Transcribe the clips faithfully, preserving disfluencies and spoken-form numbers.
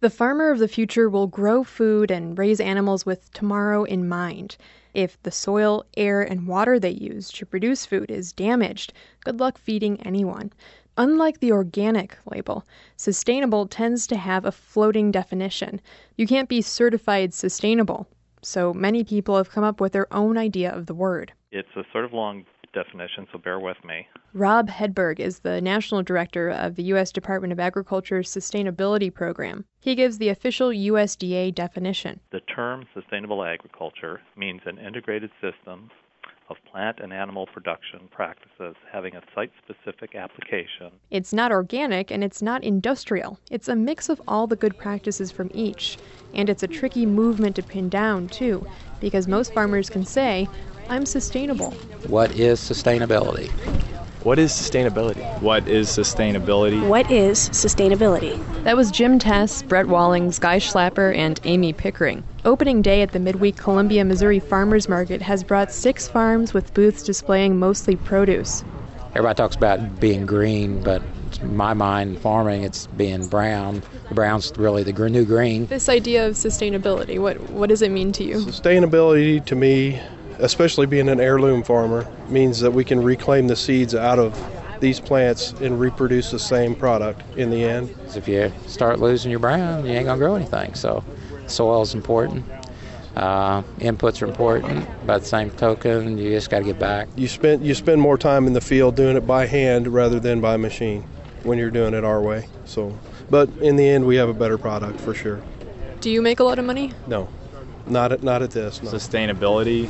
The farmer of the future will grow food and raise animals with tomorrow in mind. If the soil, air, and water they use to produce food is damaged, good luck feeding anyone. Unlike the organic label, sustainable tends to have a floating definition. You can't be certified sustainable, so many people have come up with their own idea of the word. It's a sort of long definition, so bear with me. Rob Hedberg is the National Director of the U S Department of Agriculture's Sustainability Program. He gives the official U S D A definition. The term sustainable agriculture means an integrated system of plant and animal production practices having a site-specific application. It's not organic and it's not industrial. It's a mix of all the good practices from each. And it's a tricky movement to pin down, too, because most farmers can say, I'm sustainable. What is sustainability? What is sustainability? What is sustainability? What is sustainability? That was Jim Tess, Brett Wallings, Guy Schlapper, and Amy Pickering. Opening day at the midweek Columbia, Missouri Farmers Market has brought six farms with booths displaying mostly produce. Everybody talks about being green, but in my mind, farming, it's being brown. The brown's really the new green. This idea of sustainability, what, what does it mean to you? Sustainability to me, especially being an heirloom farmer, means that we can reclaim the seeds out of these plants and reproduce the same product in the end. If you start losing your brown, you ain't going to grow anything. So soil is important. Uh, inputs are important. By the same token, you just got to get back. You spend, you spend more time in the field doing it by hand rather than by machine when you're doing it our way. So, but in the end, we have a better product for sure. Do you make a lot of money? No, not at, not at this. No. Sustainability,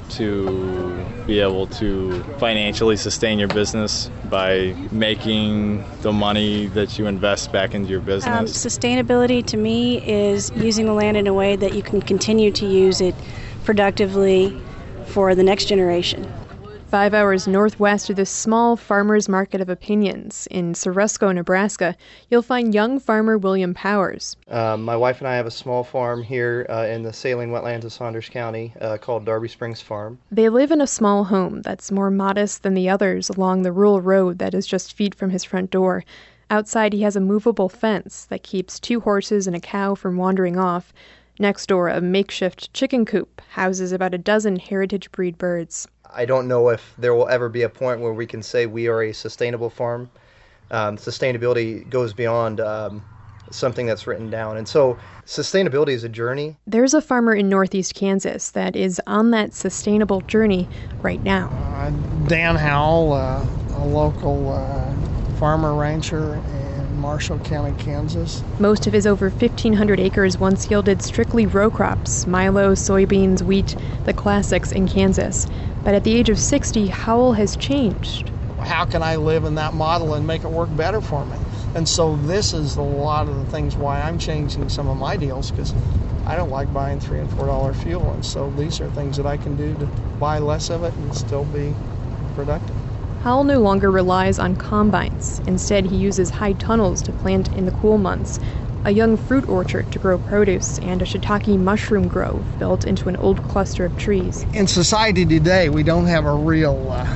to be able to financially sustain your business by making the money that you invest back into your business. Um, sustainability to me is using the land in a way that you can continue to use it productively for the next generation. Five hours northwest of this small farmers market of opinions in Ceresco, Nebraska, you'll find young farmer William Powers. Uh, my wife and I have a small farm here uh, in the saline wetlands of Saunders County uh, called Darby Springs Farm. They live in a small home that's more modest than the others along the rural road that is just feet from his front door. Outside, he has a movable fence that keeps two horses and a cow from wandering off. Next door, a makeshift chicken coop houses about a dozen heritage breed birds. I don't know if there will ever be a point where we can say we are a sustainable farm. Um, sustainability goes beyond um, something that's written down. And so sustainability is a journey. There's a farmer in northeast Kansas that is on that sustainable journey right now. Uh, Dan Howell, uh, a local uh, farmer rancher in Marshall County, Kansas. Most of his over fifteen hundred acres once yielded strictly row crops, milo, soybeans, wheat, the classics in Kansas. But at the age of sixty, Howell has changed. How can I live in that model and make it work better for me? And so this is a lot of the things why I'm changing some of my deals, because I don't like buying three and four dollar fuel. And so these are things that I can do to buy less of it and still be productive. Howell no longer relies on combines. Instead, he uses high tunnels to plant in the cool months, a young fruit orchard to grow produce, and a shiitake mushroom grove built into an old cluster of trees. In society today, we don't have a real uh,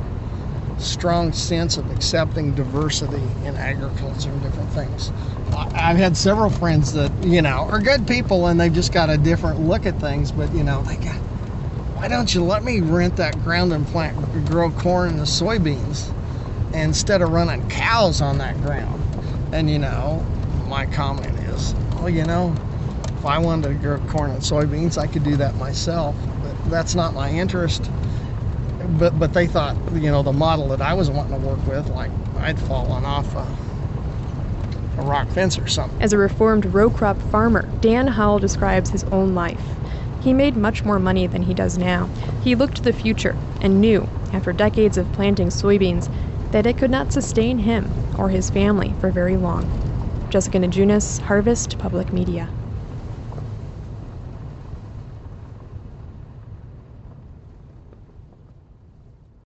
strong sense of accepting diversity in agriculture and different things. I've had several friends that, you know, are good people and they've just got a different look at things, but, you know, they got, why don't you let me rent that ground and plant, grow corn and the soybeans instead of running cows on that ground? And, you know, my comment is, well, you know, if I wanted to grow corn and soybeans, I could do that myself, but that's not my interest. But but they thought, you know, the model that I was wanting to work with, like I'd fallen off a, a rock fence or something. As a reformed row crop farmer, Dan Howell describes his own life. He made much more money than he does now. He looked to the future and knew, after decades of planting soybeans, that it could not sustain him or his family for very long. Jessica Najunas, Harvest Public Media.